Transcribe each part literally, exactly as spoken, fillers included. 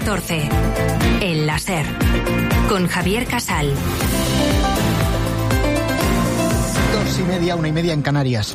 catorce. El láser. Con Javier Casal. Dos y media, una y media en Canarias.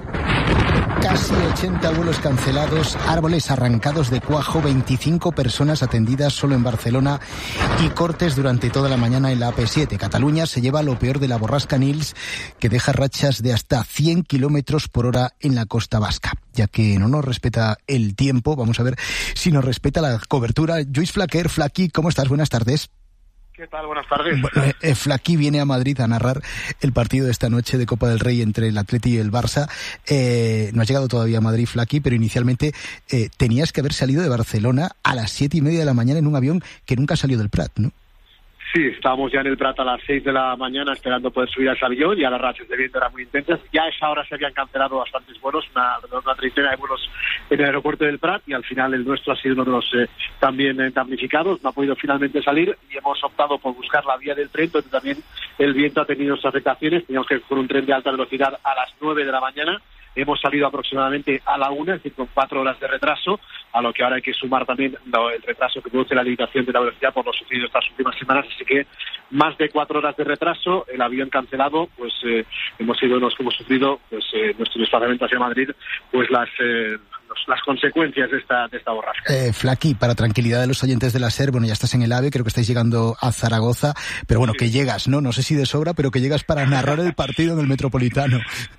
Casi ochenta vuelos cancelados, árboles arrancados de cuajo, veinticinco personas atendidas solo en Barcelona y cortes durante toda la mañana en la A P siete. Cataluña se lleva lo peor de la borrasca Nils, que deja rachas de hasta cien kilómetros por hora en la costa vasca. Ya que no nos respeta el tiempo, vamos a ver si nos respeta la cobertura. Lluís Flaquer, Flaqui, ¿cómo estás? Buenas tardes. ¿Qué tal? Buenas tardes. Bueno, eh, Flaqui viene a Madrid a narrar el partido de esta noche de Copa del Rey entre el Atleti y el Barça. Eh, no has llegado todavía a Madrid, Flaqui, pero inicialmente eh, tenías que haber salido de Barcelona a las siete y media de la mañana en un avión que nunca salió del Prat, ¿no? Sí, estábamos ya en el Prat a las seis de la mañana esperando poder subir a ese avión. Ya las rachas de viento eran muy intensas. Ya a esa hora se habían cancelado bastantes vuelos, una, una treintena de vuelos en el aeropuerto del Prat, y al final el nuestro ha sido uno de los eh, también eh, damnificados. No ha podido finalmente salir y hemos optado por buscar la vía del tren, donde también el viento ha tenido sus afectaciones. Teníamos que ir con un tren de alta velocidad a las nueve de la mañana. Hemos salido aproximadamente a la una, es decir, con cuatro horas de retraso, a lo que ahora hay que sumar también el retraso que produce la limitación de la velocidad por lo sucedido estas últimas semanas. Así que más de cuatro horas de retraso, el avión cancelado, pues eh, hemos sido los que hemos sufrido, pues eh, nuestro desplazamiento hacia Madrid, pues las eh, las consecuencias de esta de esta borrasca. Eh, Flaqui, para tranquilidad de los oyentes de la SER, bueno, ya estás en el AVE, creo que estáis llegando a Zaragoza, pero bueno, sí, que llegas, ¿no? No sé si de sobra, pero que llegas para narrar el partido en el Metropolitano.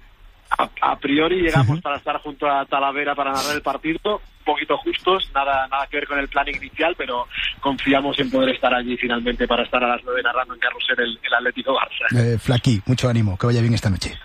A, a priori llegamos para estar junto a Talavera para narrar el partido, un poquito justos, nada nada que ver con el plan inicial, pero confiamos en poder estar allí finalmente para estar a las nueve narrando en Carrusel el, el Atlético Barça. Eh, Flaqui, mucho ánimo, que vaya bien esta noche.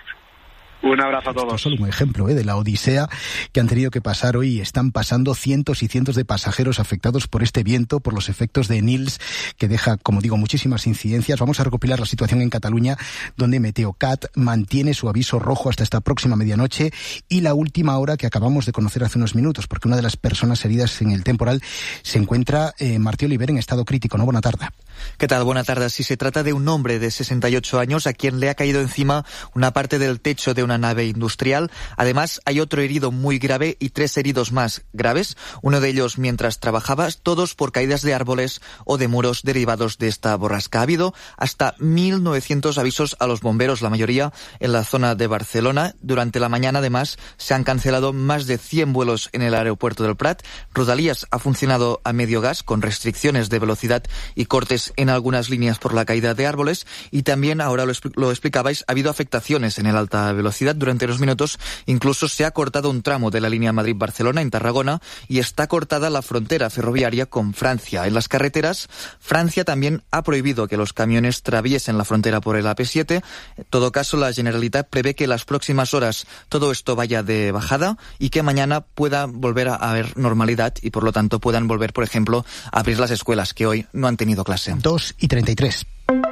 Un abrazo a todos. Esto es solo un ejemplo ¿eh? de la odisea que han tenido que pasar hoy y están pasando cientos y cientos de pasajeros afectados por este viento, por los efectos de Nils, que deja, como digo, muchísimas incidencias. Vamos a recopilar la situación en Cataluña, donde Meteocat mantiene su aviso rojo hasta esta próxima medianoche, y la última hora que acabamos de conocer hace unos minutos, porque una de las personas heridas en el temporal se encuentra eh, Martí Oliver en estado crítico. ¿No? Buena tarde. ¿Qué tal? Buena tarde. Si se trata de un hombre de sesenta y ocho años a quien le ha caído encima una parte del techo de una nave industrial. Además, hay otro herido muy grave y tres heridos más graves, uno de ellos mientras trabajaba, todos por caídas de árboles o de muros derivados de esta borrasca. Ha habido hasta mil novecientos avisos a los bomberos, la mayoría en la zona de Barcelona. Durante la mañana, además, se han cancelado más de cien vuelos en el aeropuerto del Prat. Rodalies ha funcionado a medio gas, con restricciones de velocidad y cortes en algunas líneas por la caída de árboles, y también, ahora lo, expl- lo explicabais, ha habido afectaciones en el alta velocidad. Durante unos minutos incluso se ha cortado un tramo de la línea Madrid-Barcelona en Tarragona y está cortada la frontera ferroviaria con Francia. En las carreteras, Francia también ha prohibido que los camiones traviesen la frontera por el A P siete. En todo caso, la Generalitat prevé que en las próximas horas todo esto vaya de bajada y que mañana pueda volver a haber normalidad y, por lo tanto, puedan volver, por ejemplo, a abrir las escuelas, que hoy no han tenido clase. dos y treinta y tres.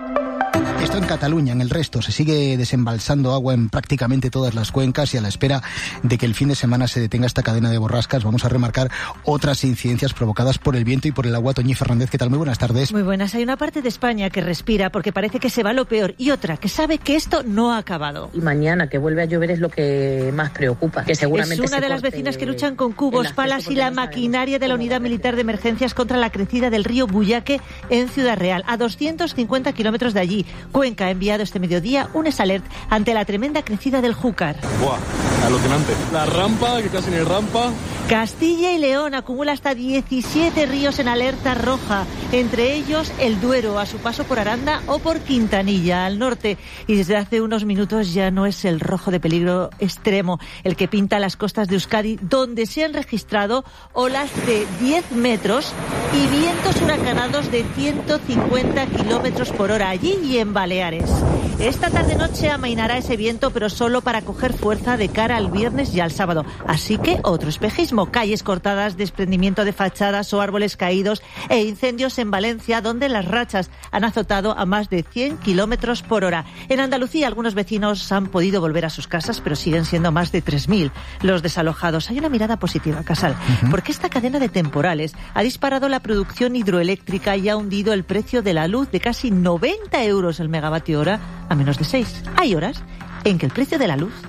Esto en Cataluña. En el resto se sigue desembalsando agua en prácticamente todas las cuencas, y a la espera de que el fin de semana se detenga esta cadena de borrascas, vamos a remarcar otras incidencias provocadas por el viento y por el agua. Toñi Fernández, ¿qué tal? Muy buenas tardes. Muy buenas. Hay una parte de España que respira porque parece que se va lo peor, y otra que sabe que esto no ha acabado. Y mañana que vuelve a llover es lo que más preocupa, que seguramente es una de las vecinas que luchan con cubos, palas y la maquinaria de la Unidad Militar de Emergencias contra la crecida del río Buyaque en Ciudad Real, a doscientos cincuenta kilómetros de allí. Cuenca ha enviado este mediodía un alert ante la tremenda crecida del Júcar. ¡Buah! Alucinante. La rampa, que casi no hay rampa. Castilla y León acumula hasta diecisiete ríos en alerta roja, entre ellos el Duero, a su paso por Aranda o por Quintanilla, al norte. Y desde hace unos minutos ya no es el rojo de peligro extremo el que pinta las costas de Euskadi, donde se han registrado olas de diez metros y vientos huracanados de ciento cincuenta kilómetros por hora allí y en Baleares. Esta tarde-noche amainará ese viento, pero solo para coger fuerza de cara al viernes y al sábado. Así que otro espejismo. Calles cortadas, desprendimiento de fachadas o árboles caídos e incendios en Valencia, donde las rachas han azotado a más de cien kilómetros por hora. En Andalucía, algunos vecinos han podido volver a sus casas, pero siguen siendo más de tres mil los desalojados. Hay una mirada positiva, Casal, uh-huh. porque esta cadena de temporales ha disparado la producción hidroeléctrica y ha hundido el precio de la luz de casi noventa euros el megavatio hora a menos de seis. Hay horas en que el precio de la luz